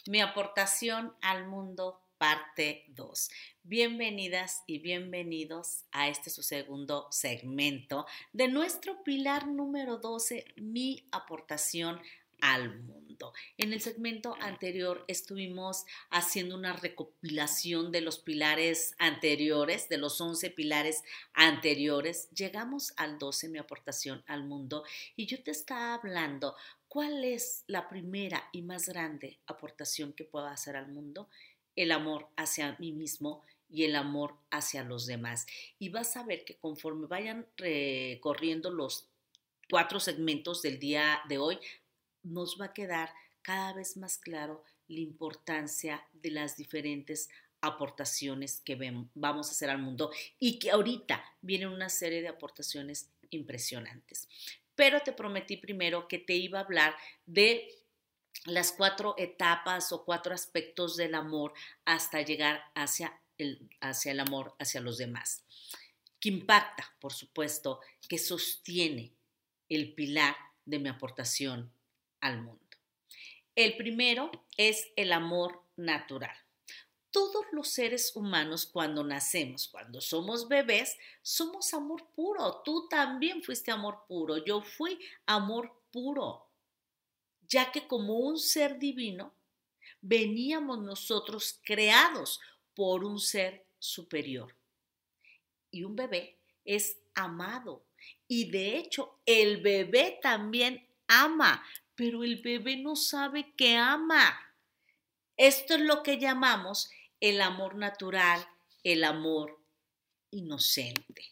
Mi aportación al mundo, parte 2. Bienvenidas y bienvenidos a este su segundo segmento de nuestro pilar número 12, mi aportación al mundo. En el segmento anterior estuvimos haciendo una recopilación de los pilares anteriores, de los 11 pilares anteriores. Llegamos al 12, mi aportación al mundo, y yo te estaba hablando. ¿Cuál es la primera y más grande aportación que puedo hacer al mundo? El amor hacia mí mismo y el amor hacia los demás. Y vas a ver que conforme vayan recorriendo los 4 segmentos del día de hoy, nos va a quedar cada vez más claro la importancia de las diferentes aportaciones que vamos a hacer al mundo y que ahorita vienen una serie de aportaciones impresionantes. Pero te prometí primero que te iba a hablar de las 4 etapas o 4 aspectos del amor hasta llegar hacia el amor hacia los demás, que impacta, por supuesto, que sostiene el pilar de mi aportación al mundo. El primero es el amor natural. Todos los seres humanos cuando nacemos, cuando somos bebés, somos amor puro. Tú también fuiste amor puro. Yo fui amor puro, ya que como un ser divino, veníamos nosotros creados por un ser superior. Y un bebé es amado. Y de hecho, el bebé también ama, pero el bebé no sabe que ama. Esto es lo que llamamos el amor natural, el amor inocente.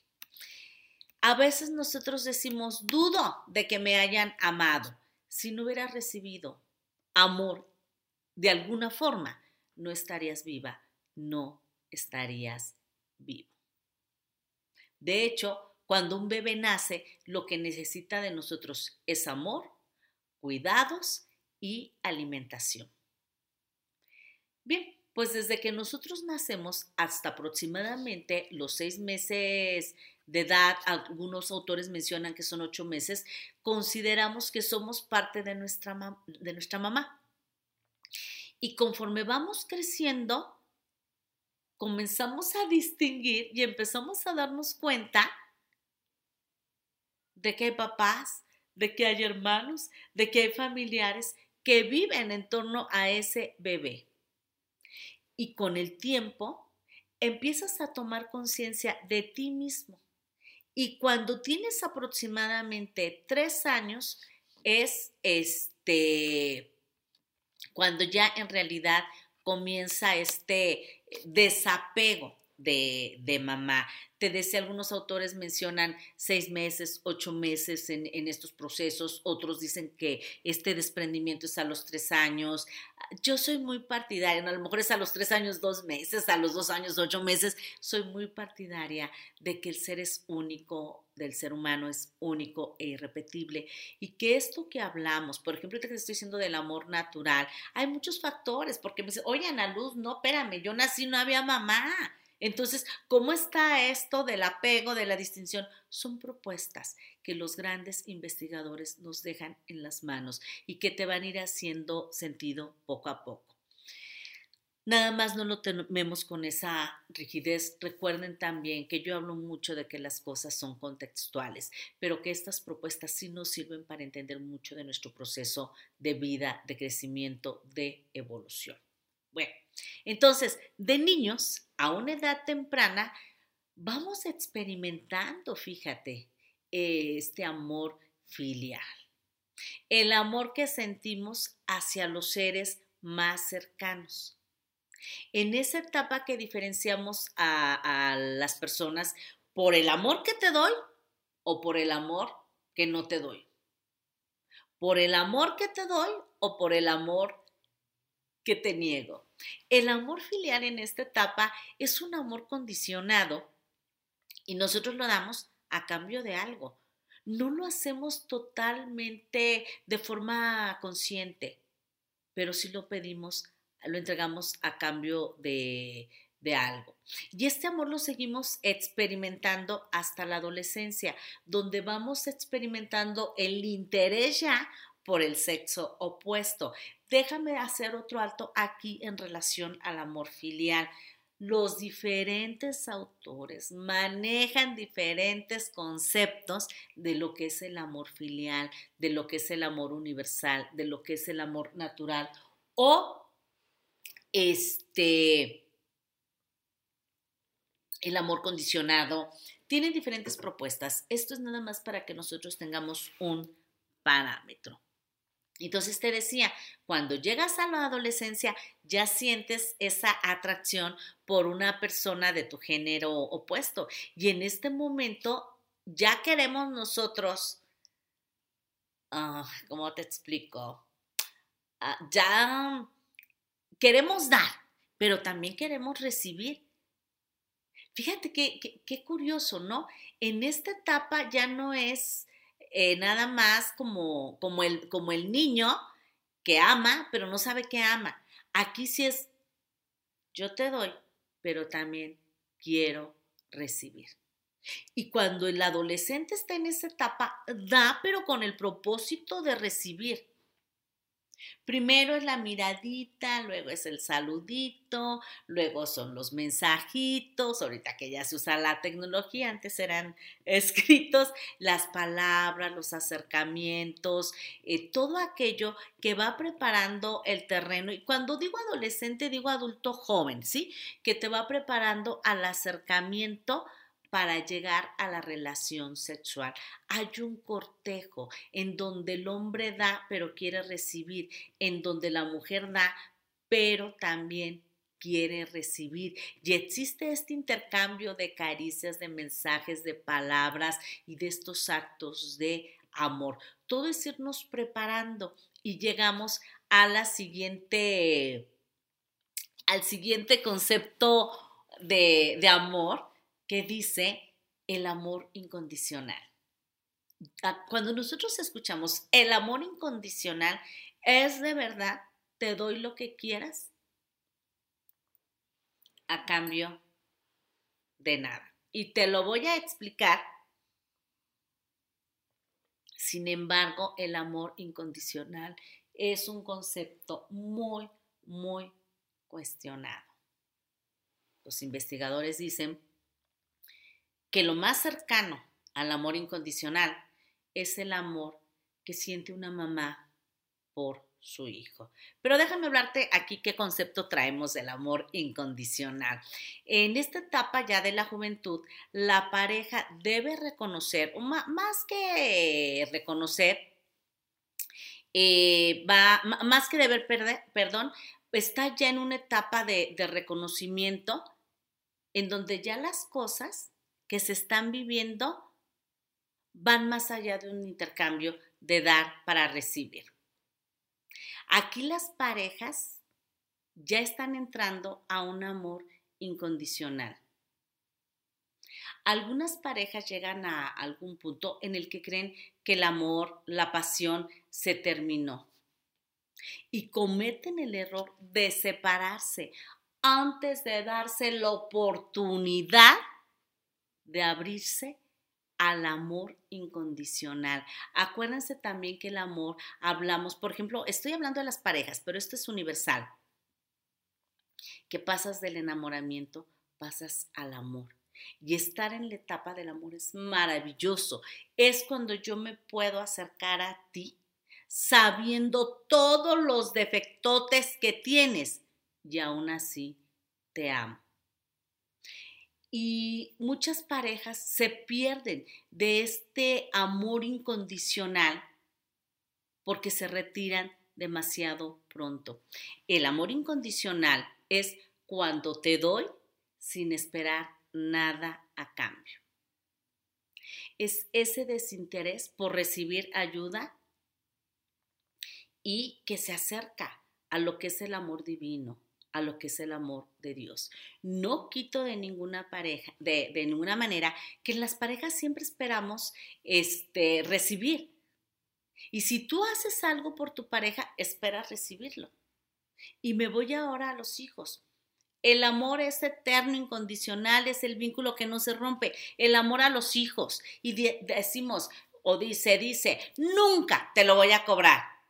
A veces nosotros decimos, dudo de que me hayan amado. Si no hubieras recibido amor de alguna forma, no estarías viva, no estarías vivo. De hecho, cuando un bebé nace, lo que necesita de nosotros es amor, cuidados y alimentación. Bien, pues desde que nosotros nacemos hasta aproximadamente los 6 meses de edad, algunos autores mencionan que son 8 meses, consideramos que somos parte de nuestra mamá. Y conforme vamos creciendo, comenzamos a distinguir y empezamos a darnos cuenta de que hay papás, de que hay hermanos, de que hay familiares que viven en torno a ese bebé. Y con el tiempo empiezas a tomar conciencia de ti mismo. Y cuando tienes aproximadamente 3 años, es cuando ya en realidad comienza este desapego de mamá. Te decía, algunos autores mencionan 6 meses, 8 meses en estos procesos, otros dicen que este desprendimiento es a los 3 años. Yo soy muy partidaria, ¿no? A lo mejor es a los 3 años, 2 meses, a los 2 años, 8 meses. Soy muy partidaria de que el ser es único, del ser humano es único e irrepetible, y que esto que hablamos, por ejemplo, te estoy diciendo del amor natural, hay muchos factores, porque me dicen, oye, Ana Luz, no, espérame, yo nací, no había mamá. Entonces, ¿cómo está esto del apego, de la distinción? Son propuestas que los grandes investigadores nos dejan en las manos y que te van a ir haciendo sentido poco a poco. Nada más no lo tememos con esa rigidez. Recuerden también que yo hablo mucho de que las cosas son contextuales, pero que estas propuestas sí nos sirven para entender mucho de nuestro proceso de vida, de crecimiento, de evolución. Bueno, entonces, de niños a una edad temprana, vamos experimentando, fíjate, este amor filial. El amor que sentimos hacia los seres más cercanos. En esa etapa que diferenciamos a las personas por el amor que te doy o por el amor que no te doy. Por el amor que te doy o por el amor que te niego. El amor filial en esta etapa es un amor condicionado y nosotros lo damos a cambio de algo. No lo hacemos totalmente de forma consciente, pero sí lo pedimos, lo entregamos a cambio de algo. Y este amor lo seguimos experimentando hasta la adolescencia, donde vamos experimentando el interés ya por el sexo opuesto. Déjame hacer otro alto aquí en relación al amor filial. Los diferentes autores manejan diferentes conceptos de lo que es el amor filial, de lo que es el amor universal, de lo que es el amor natural o el amor condicionado. Tienen diferentes propuestas. Esto es nada más para que nosotros tengamos un parámetro. Entonces te decía, cuando llegas a la adolescencia ya sientes esa atracción por una persona de tu género opuesto y en este momento ya queremos nosotros, ¿cómo te explico? Ya queremos dar, pero también queremos recibir. Fíjate qué curioso, ¿no? En esta etapa ya no es nada más como el niño que ama, pero no sabe que ama. Aquí sí es, yo te doy, pero también quiero recibir. Y cuando el adolescente está en esa etapa, da, pero con el propósito de recibir. Primero es la miradita, luego es el saludito, luego son los mensajitos, ahorita que ya se usa la tecnología, antes eran escritos, las palabras, los acercamientos, todo aquello que va preparando el terreno. Y cuando digo adolescente, digo adulto joven, ¿sí? Que te va preparando al acercamiento para llegar a la relación sexual. Hay un cortejo en donde el hombre da, pero quiere recibir, en donde la mujer da, pero también quiere recibir. Y existe este intercambio de caricias, de mensajes, de palabras y de estos actos de amor. Todo es irnos preparando y llegamos a al siguiente concepto de amor, que dice el amor incondicional. Cuando nosotros escuchamos el amor incondicional, es de verdad, te doy lo que quieras a cambio de nada. Y te lo voy a explicar. Sin embargo, el amor incondicional es un concepto muy, muy cuestionado. Los investigadores dicen que lo más cercano al amor incondicional es el amor que siente una mamá por su hijo. Pero déjame hablarte aquí qué concepto traemos del amor incondicional. En esta etapa ya de la juventud, la pareja debe reconocer, más que reconocer, más que deber perdón, está ya en una etapa de reconocimiento en donde ya las cosas que se están viviendo van más allá de un intercambio de dar para recibir. Aquí las parejas ya están entrando a un amor incondicional. Algunas parejas llegan a algún punto en el que creen que el amor, la pasión se terminó y cometen el error de separarse antes de darse la oportunidad de abrirse al amor incondicional. Acuérdense también que el amor, hablamos, por ejemplo, estoy hablando de las parejas, pero esto es universal, que pasas del enamoramiento, pasas al amor. Y estar en la etapa del amor es maravilloso. Es cuando yo me puedo acercar a ti sabiendo todos los defectotes que tienes y aún así te amo. Y muchas parejas se pierden de este amor incondicional porque se retiran demasiado pronto. El amor incondicional es cuando te doy sin esperar nada a cambio. Es ese desinterés por recibir ayuda y que se acerca a lo que es el amor divino, a lo que es el amor de Dios. No quito de ninguna pareja, de ninguna manera, que en las parejas siempre esperamos recibir. Y si tú haces algo por tu pareja, esperas recibirlo. Y me voy ahora a los hijos. El amor es eterno, incondicional, es el vínculo que no se rompe. El amor a los hijos. Y decimos, o dice, nunca te lo voy a cobrar.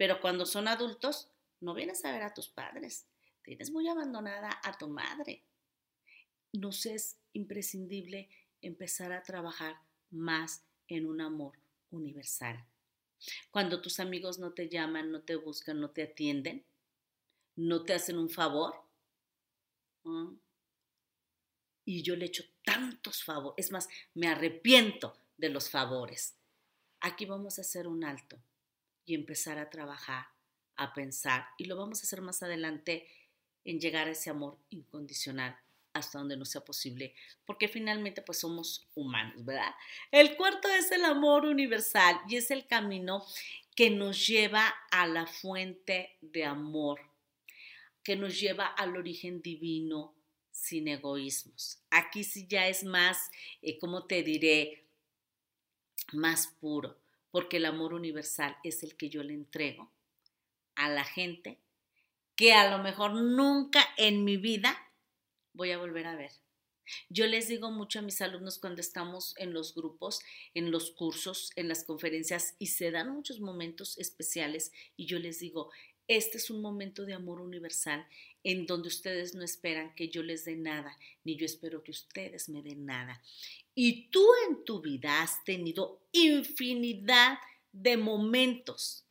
Pero cuando son adultos, no vienes a ver a tus padres. Tienes muy abandonada a tu madre. Nos es imprescindible empezar a trabajar más en un amor universal. Cuando tus amigos no te llaman, no te buscan, no te atienden, no te hacen un favor. ¿Mm? Y yo le echo tantos favores. Es más, me arrepiento de los favores. Aquí vamos a hacer un alto y empezar a trabajar, a pensar. Y lo vamos a hacer más adelante en llegar a ese amor incondicional hasta donde no sea posible, porque finalmente pues somos humanos, ¿verdad? El cuarto es el amor universal y es el camino que nos lleva a la fuente de amor, que nos lleva al origen divino sin egoísmos. Aquí sí ya es más, ¿cómo te diré? Más puro, porque el amor universal es el que yo le entrego a la gente que a lo mejor nunca en mi vida voy a volver a ver. Yo les digo mucho a mis alumnos cuando estamos en los grupos, en los cursos, en las conferencias y se dan muchos momentos especiales y yo les digo, este es un momento de amor universal en donde ustedes no esperan que yo les dé nada, ni yo espero que ustedes me den nada. Y tú en tu vida has tenido infinidad de momentos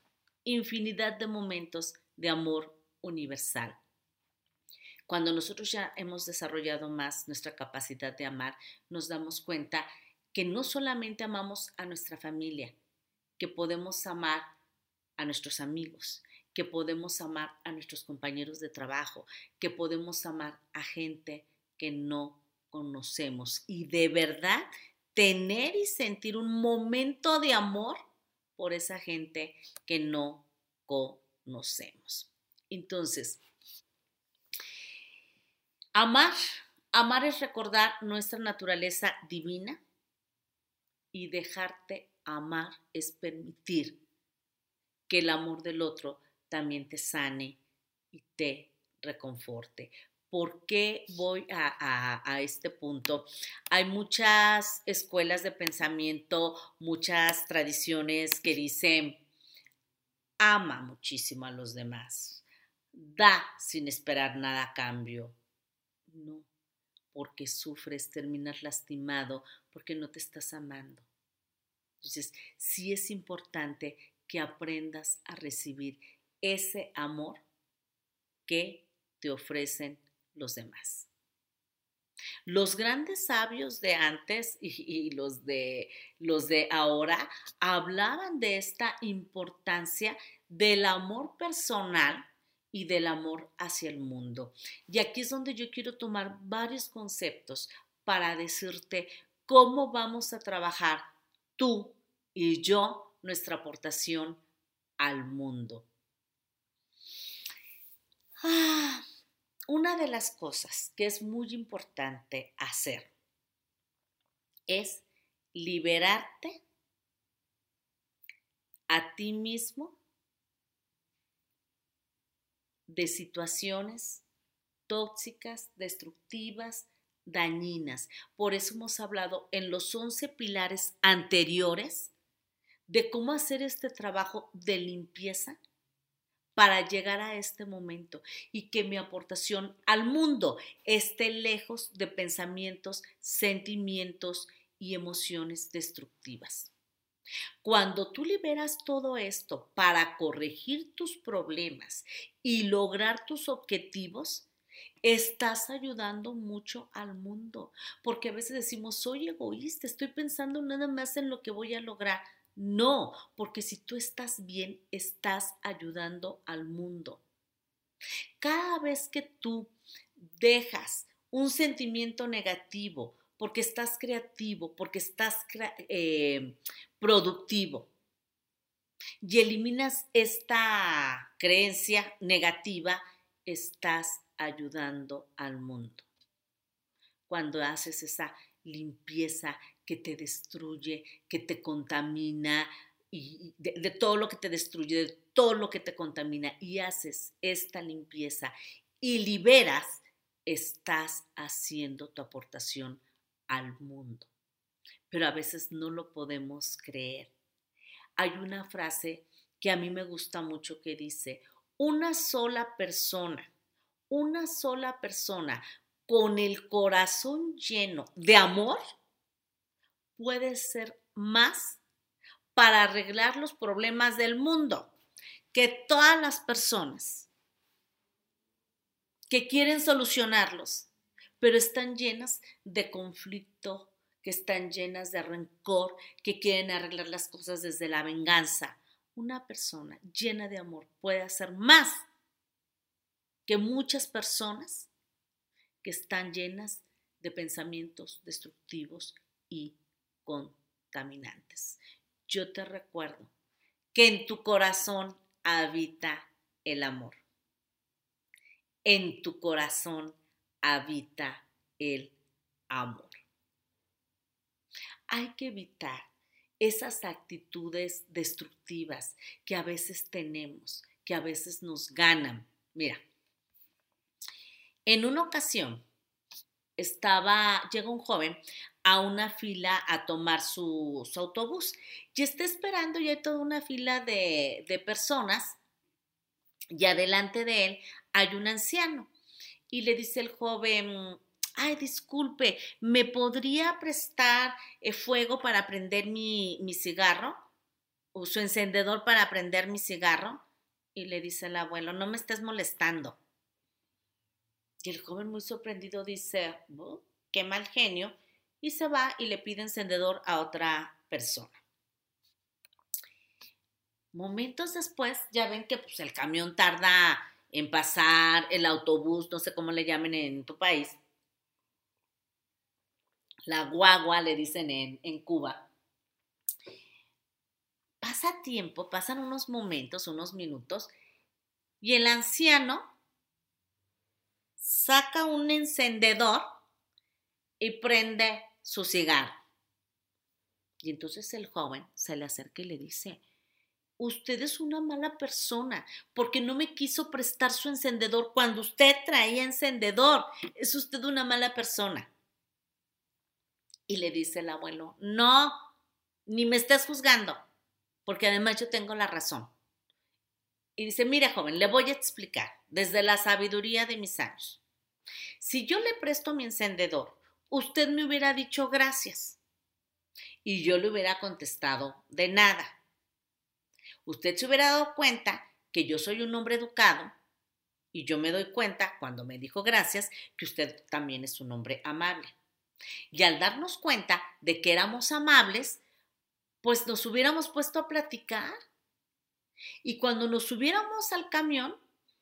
de amor universal. Cuando nosotros ya hemos desarrollado más nuestra capacidad de amar, nos damos cuenta que no solamente amamos a nuestra familia, que podemos amar a nuestros amigos, que podemos amar a nuestros compañeros de trabajo, que podemos amar a gente que no conocemos y de verdad tener y sentir un momento de amor por esa gente que no conocemos. Entonces, amar, amar es recordar nuestra naturaleza divina y dejarte amar es permitir que el amor del otro también te sane y te reconforte. ¿Por qué voy a este punto? Hay muchas escuelas de pensamiento, muchas tradiciones que dicen, ama muchísimo a los demás, da sin esperar nada a cambio. No, porque sufres, terminas lastimado, porque no te estás amando. Entonces, sí es importante que aprendas a recibir ese amor que te ofrecen los demás. Los grandes sabios de antes y los de ahora hablaban de esta importancia del amor personal y del amor hacia el mundo. Y aquí es donde yo quiero tomar varios conceptos para decirte cómo vamos a trabajar tú y yo nuestra aportación al mundo. Una de las cosas que es muy importante hacer es liberarte a ti mismo de situaciones tóxicas, destructivas, dañinas. Por eso hemos hablado en los 11 pilares anteriores de cómo hacer este trabajo de limpieza para llegar a este momento y que mi aportación al mundo esté lejos de pensamientos, sentimientos y emociones destructivas. Cuando tú liberas todo esto para corregir tus problemas y lograr tus objetivos, estás ayudando mucho al mundo, porque a veces decimos, soy egoísta, estoy pensando nada más en lo que voy a lograr. No, porque si tú estás bien, estás ayudando al mundo. Cada vez que tú dejas un sentimiento negativo, porque estás creativo, porque estás productivo, y eliminas esta creencia negativa, estás ayudando al mundo. Cuando haces esa limpieza que te destruye, que te contamina, y de todo lo que te destruye, de todo lo que te contamina, y haces esta limpieza y liberas, estás haciendo tu aportación al mundo. Pero a veces no lo podemos creer. Hay una frase que a mí me gusta mucho que dice, una sola persona con el corazón lleno de amor puede ser más para arreglar los problemas del mundo que todas las personas que quieren solucionarlos, pero están llenas de conflicto, que están llenas de rencor, que quieren arreglar las cosas desde la venganza. Una persona llena de amor puede hacer más que muchas personas que están llenas de pensamientos destructivos y contaminantes. Yo te recuerdo que en tu corazón habita el amor. En tu corazón habita el amor. Hay que evitar esas actitudes destructivas que a veces tenemos, que a veces nos ganan. Mira, en una ocasión llega un joven a una fila a tomar su autobús y está esperando y hay toda una fila de personas y adelante de él hay un anciano y le dice el joven, ay, disculpe, ¿me podría prestar fuego para prender mi cigarro? ¿O su encendedor para prender mi cigarro? Y le dice el abuelo, no me estés molestando. Y el joven muy sorprendido dice, oh, qué mal genio, y se va y le pide encendedor a otra persona. Momentos después, ya ven que pues, el camión tarda en pasar, el autobús, no sé cómo le llamen en tu país, la guagua le dicen en Cuba. Pasa tiempo, pasan unos momentos, unos minutos, y el anciano saca un encendedor y prende su cigarro. Y entonces el joven se le acerca y le dice, usted es una mala persona porque no me quiso prestar su encendedor cuando usted traía encendedor. Es usted una mala persona. Y le dice el abuelo, no, ni me estés juzgando, porque además yo tengo la razón. Y dice, mire joven, le voy a explicar desde la sabiduría de mis años. Si yo le presto mi encendedor, usted me hubiera dicho gracias y yo le hubiera contestado de nada. Usted se hubiera dado cuenta que yo soy un hombre educado y yo me doy cuenta cuando me dijo gracias que usted también es un hombre amable. Y al darnos cuenta de que éramos amables, pues nos hubiéramos puesto a platicar. Y cuando nos subiéramos al camión,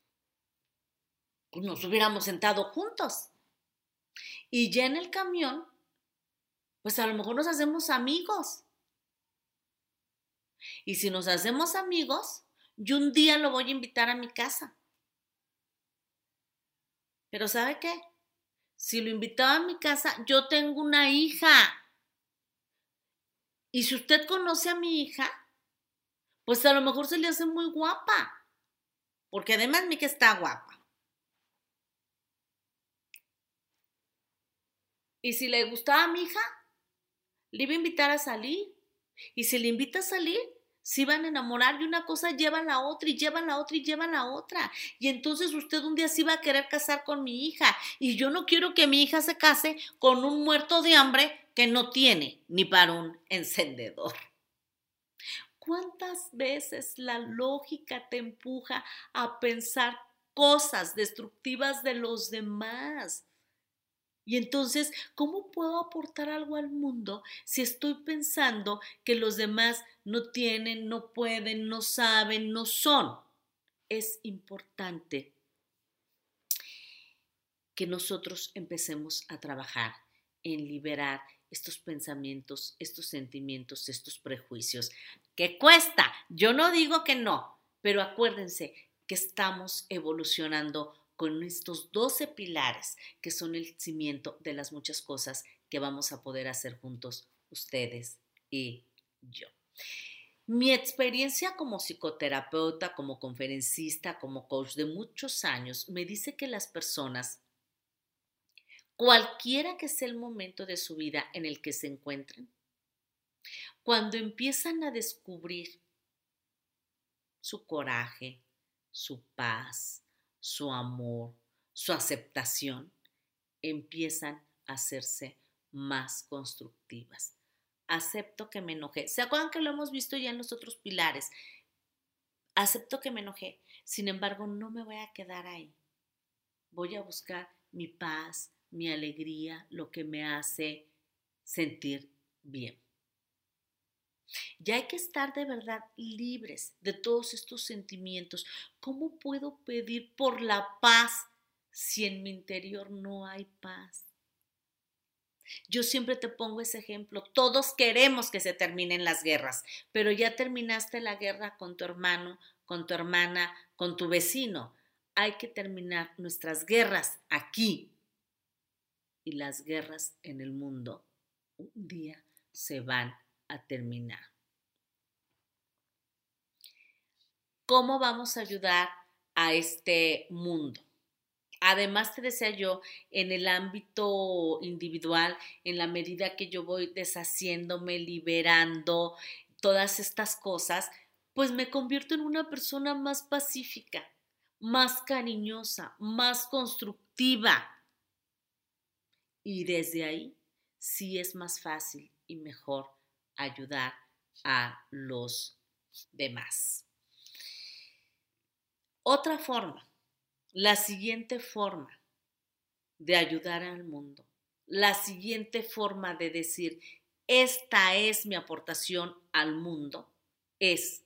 pues nos hubiéramos sentado juntos. Y ya en el camión, pues a lo mejor nos hacemos amigos. Y si nos hacemos amigos, yo un día lo voy a invitar a mi casa. Pero ¿sabe qué? Si lo invitaba a mi casa, yo tengo una hija. Y si usted conoce a mi hija, pues a lo mejor se le hace muy guapa. Porque además mi hija está guapa. Y si le gustaba a mi hija, le iba a invitar a salir. Y si le invita a salir, se iban a enamorar y una cosa lleva a la otra y lleva a la otra y lleva a la otra. Y entonces usted un día se iba a querer casar con mi hija. Y yo no quiero que mi hija se case con un muerto de hambre que no tiene ni para un encendedor. ¿Cuántas veces la lógica te empuja a pensar cosas destructivas de los demás? Y entonces, ¿cómo puedo aportar algo al mundo si estoy pensando que los demás no tienen, no pueden, no saben, no son? Es importante que nosotros empecemos a trabajar en liberar estos pensamientos, estos sentimientos, estos prejuicios. ¿Qué cuesta? Yo no digo que no, pero acuérdense que estamos evolucionando con estos 12 pilares que son el cimiento de las muchas cosas que vamos a poder hacer juntos ustedes y yo. Mi experiencia como psicoterapeuta, como conferencista, como coach de muchos años, me dice que las personas, cualquiera que sea el momento de su vida en el que se encuentren, cuando empiezan a descubrir su coraje, su paz, su amor, su aceptación, empiezan a hacerse más constructivas. Acepto que me enojé. ¿Se acuerdan que lo hemos visto ya en los otros pilares? Acepto que me enojé. Sin embargo, no me voy a quedar ahí. Voy a buscar mi paz, mi alegría, lo que me hace sentir bien. Ya hay que estar de verdad libres de todos estos sentimientos. ¿Cómo puedo pedir por la paz si en mi interior no hay paz? Yo siempre te pongo ese ejemplo. Todos queremos que se terminen las guerras, pero ya terminaste la guerra con tu hermano, con tu hermana, con tu vecino. Hay que terminar nuestras guerras aquí. Y las guerras en el mundo un día se van a terminar. ¿Cómo vamos a ayudar a este mundo? Además, te decía yo, en el ámbito individual, en la medida que yo voy deshaciéndome, liberando todas estas cosas, pues me convierto en una persona más pacífica, más cariñosa, más constructiva. Y desde ahí sí es más fácil y mejor ayudar a los demás. Otra forma, la siguiente forma de ayudar al mundo, la siguiente forma de decir, esta es mi aportación al mundo, es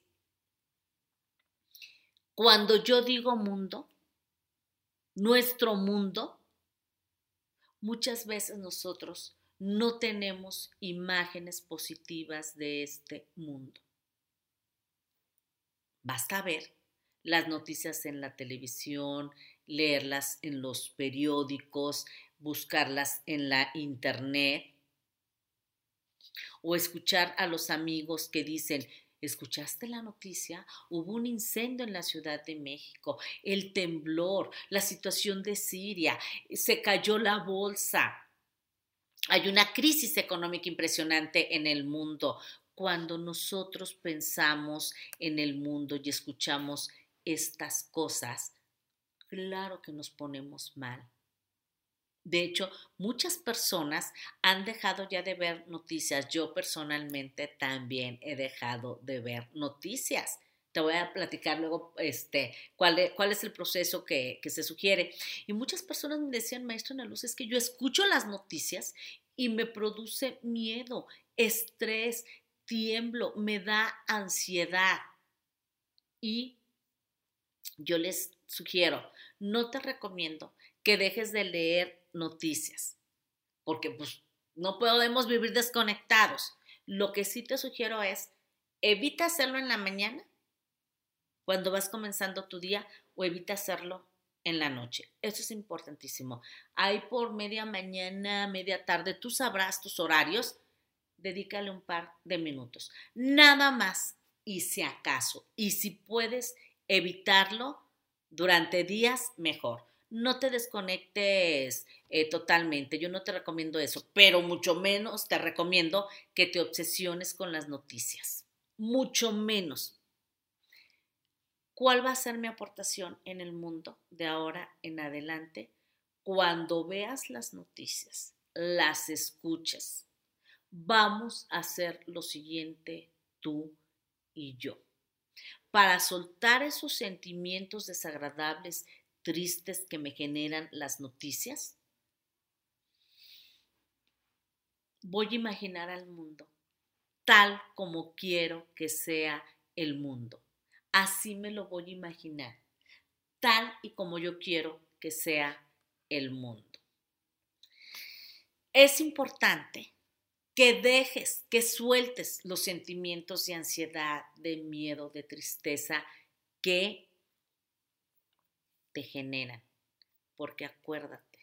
cuando yo digo mundo, nuestro mundo, muchas veces nosotros no tenemos imágenes positivas de este mundo. Basta ver las noticias en la televisión, leerlas en los periódicos, buscarlas en la internet o escuchar a los amigos que dicen, ¿escuchaste la noticia? Hubo un incendio en la Ciudad de México, el temblor, la situación de Siria, se cayó la bolsa. Hay una crisis económica impresionante en el mundo. Cuando nosotros pensamos en el mundo y escuchamos estas cosas, claro que nos ponemos mal. De hecho, muchas personas han dejado ya de ver noticias. Yo personalmente también he dejado de ver noticias. Te voy a platicar luego cuál es el proceso que se sugiere. Y muchas personas me decían, maestro Ana Luz, es que yo escucho las noticias y me produce miedo, estrés, tiemblo, me da ansiedad. Y yo les sugiero, no te recomiendo que dejes de leer noticias, porque pues no podemos vivir desconectados. Lo que sí te sugiero es, evita hacerlo en la mañana, cuando vas comenzando tu día, o evita hacerlo en la noche. Eso es importantísimo. Ahí por media mañana, media tarde, tú sabrás tus horarios, dedícale un par de minutos. Nada más, y si acaso, y si puedes evitarlo durante días, mejor. No te desconectes totalmente, yo no te recomiendo eso, pero mucho menos te recomiendo que te obsesiones con las noticias, mucho menos. ¿Cuál va a ser mi aportación en el mundo de ahora en adelante? Cuando veas las noticias, las escuches, vamos a hacer lo siguiente tú y yo. Para soltar esos sentimientos desagradables, tristes que me generan las noticias, voy a imaginar al mundo tal como quiero que sea el mundo. Así me lo voy a imaginar, tal y como yo quiero que sea el mundo. Es importante que dejes, que sueltes los sentimientos de ansiedad, de miedo, de tristeza que te generan. Porque acuérdate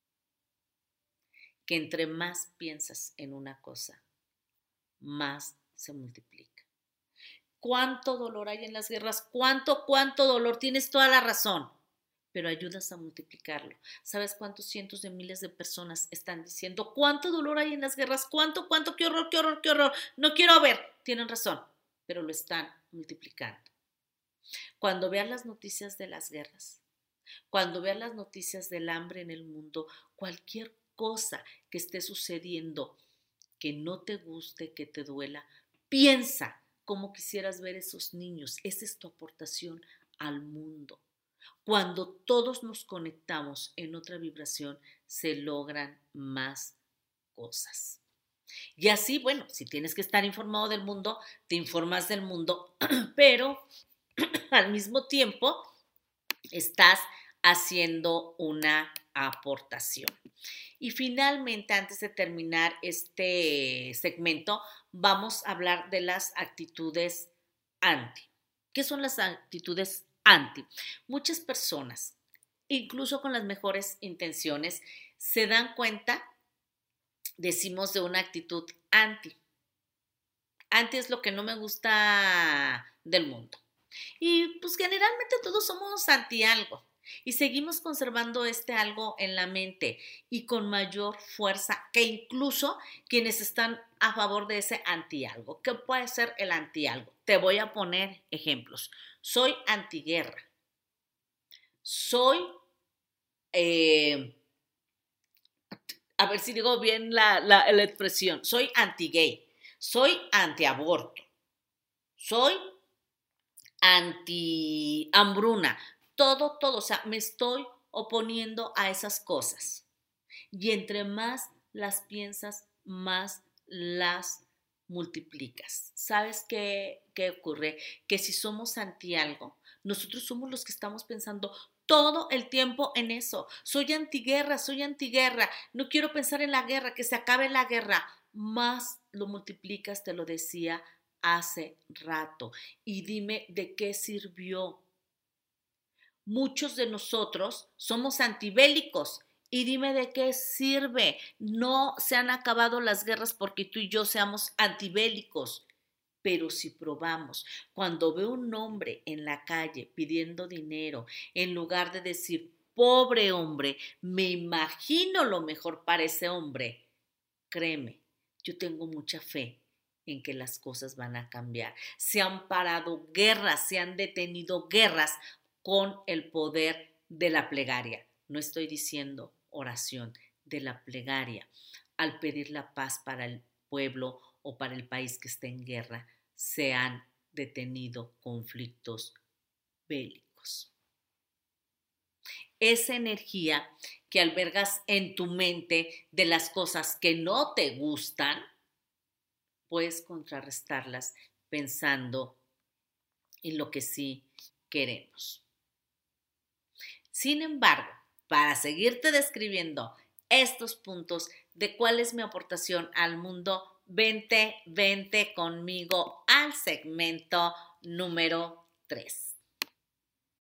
que entre más piensas en una cosa, más se multiplica. ¿Cuánto dolor hay en las guerras? ¿Cuánto dolor? Tienes toda la razón, pero ayudas a multiplicarlo. ¿Sabes cuántos cientos de miles de personas están diciendo cuánto dolor hay en las guerras? ¿Cuánto? Qué horror, no quiero ver. Tienen razón, pero lo están multiplicando. Cuando veas las noticias de las guerras, cuando veas las noticias del hambre en el mundo, cualquier cosa que esté sucediendo que no te guste, que te duela, piensa cómo quisieras ver esos niños. Esa es tu aportación al mundo. Cuando todos nos conectamos en otra vibración, se logran más cosas. Y así, bueno, si tienes que estar informado del mundo, te informas del mundo, pero al mismo tiempo estás haciendo una aportación. Y finalmente, antes de terminar este segmento, vamos a hablar de las actitudes anti. ¿Qué son las actitudes anti? Muchas personas, incluso con las mejores intenciones, se dan cuenta, decimos, de una actitud anti. Anti es lo que no me gusta del mundo. Y pues generalmente todos somos anti algo y seguimos conservando este algo en la mente y con mayor fuerza que incluso quienes están a favor de ese anti algo. ¿Qué puede ser el anti algo? Te voy a poner ejemplos. Soy antiguerra. Soy, a ver si digo bien la expresión, soy anti-gay, soy anti-aborto, soy anti-hambruna, todo, o sea, me estoy oponiendo a esas cosas. Y entre más las piensas, más las multiplicas. ¿Sabes qué ocurre? Que si somos anti algo, nosotros somos los que estamos pensando todo el tiempo en eso. Soy antiguerra, no quiero pensar en la guerra, que se acabe la guerra. Más lo multiplicas, te lo decía hace rato. Y dime de qué sirvió. Muchos de nosotros somos antibélicos. Y dime de qué sirve. No se han acabado las guerras porque tú y yo seamos antibélicos. Pero si probamos, cuando veo un hombre en la calle pidiendo dinero, en lugar de decir, pobre hombre, me imagino lo mejor para ese hombre, créeme, yo tengo mucha fe en que las cosas van a cambiar. Se han parado guerras, se han detenido guerras con el poder de la plegaria. No estoy diciendo oración, de la plegaria. Al pedir la paz para el pueblo o para el país que está en guerra, se han detenido conflictos bélicos. Esa energía que albergas en tu mente de las cosas que no te gustan, puedes contrarrestarlas pensando en lo que sí queremos. Sin embargo, para seguirte describiendo estos puntos de cuál es mi aportación al mundo, vente conmigo al segmento número 3.